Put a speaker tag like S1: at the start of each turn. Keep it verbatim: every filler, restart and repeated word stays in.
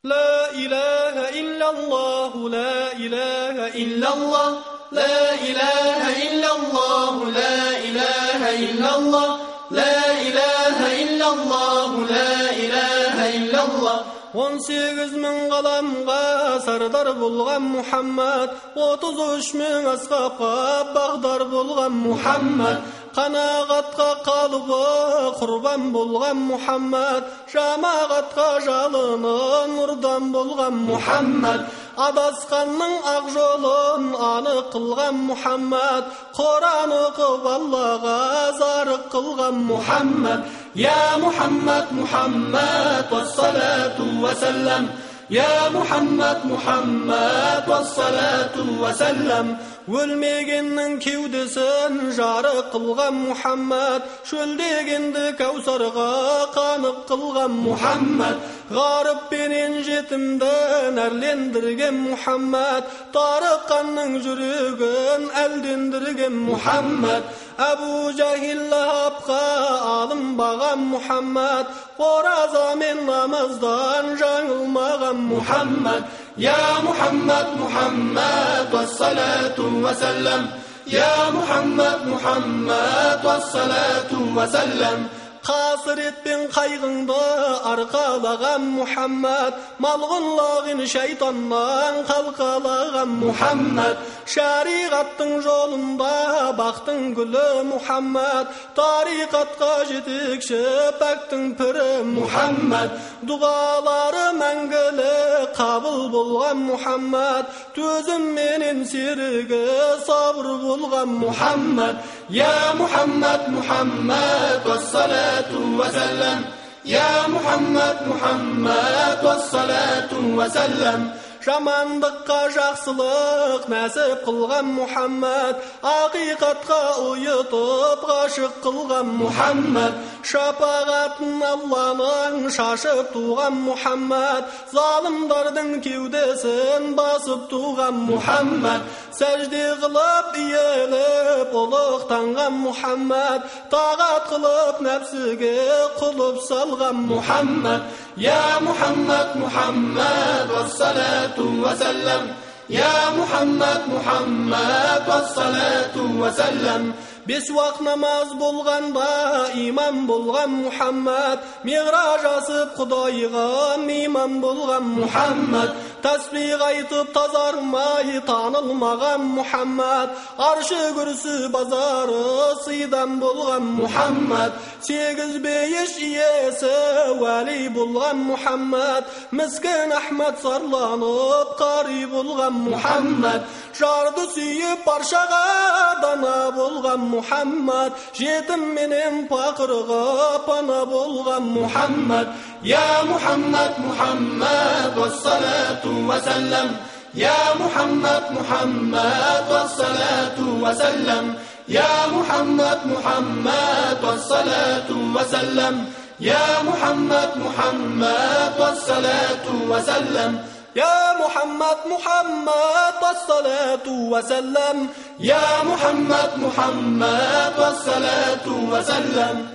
S1: لا إله إلا الله لا إله إلا الله لا إله إلا الله لا إله إلا الله لا إله إلا الله لا إله إلا الله он сегіз мың ғаламға сардар болған Мұхаммад, отыз үш мың асқапқа бағдар болған Мұхаммад, қанағатқа қалыбы құрбан болған Мұхаммад, жамағатқа жалыны нұрдан болған Мұхаммад, адасқанның ақ жолын анық қылған Мұхаммад, Құран оқып Аллаға зарық қылған Мұхаммад. يا محمد محمد والصلاة وسلم يا محمد محمد والصلاة وسلم өлмегеннің кеудесін жарық қылған Мұхаммад, шөлдегенді кәусарға қанық қылған Мұхаммад, ғарып пенен жетімді нәрлендірген Мұхаммад, тарыққанның жүрегін әлдендірген Мұхаммад, Әбу Жахил Лахабқа алынбаған Мұхаммад, қораза мен намаздан жаңылмаған Мұхаммад. يا محمد محمد والصلاة وسلم يا محمد محمد والصلاة وسلم қасірет пен қайғыңды арқалаған Мұхаммад, малғұнлағын шайтаннан қалқалаған Мұхаммад, шариғаттың жолында бақтың гүлі Мұхаммад, тариқатқа жетекші пәктің пірі Мұхаммад, дұғалары мәңгілі қабыл болған Мұхаммад, төзім менен серігі сабыр болған Мұхаммад. يا محمد محمد والصلاة وسلم يا محمد محمد والصلاة وسلم жамандыққа жақсылық нәсіп қылған Мұхаммад, ақиқатқа ұйытып ғашық қылған Мұхаммад, шапағатын Алланың шашып туған Мұхаммад, залымдардың кеудесін басып туған Мұхаммад, сәжде қылып иеліп ұлықтанған Мұхаммад, тағат қылып нәпсіге құлып салған Мұхаммад. يا محمد محمد والصلاة وسلم يا محمد محمد والصلاة وسلم бес уақыт намаз болғанда имам болған Мұхаммад, миғраж асып Құдайға мейман болған Мұхаммад, тәсбих айтып тазармай танылмаған Мұхаммад, аршы күрсі базары сыйдан болған Мұхаммад, сегіз бейіш иесі уәли болған Мұхаммад, міскін Ахмад сарланып қари болған Мұхаммад, жарды сүйіп баршаға дана болған Мұхаммад, жетім менен пақырға пана болған Мұхаммад. يا محمد محمد والصلاة وسلم يا محمد محمد والصلاة وسلم يا محمد محمد والصلاة وسلم يا محمد محمد والصلاة وسلم يا محمد محمد والصلاة وسلم يا محمد محمد والصلاة وسلم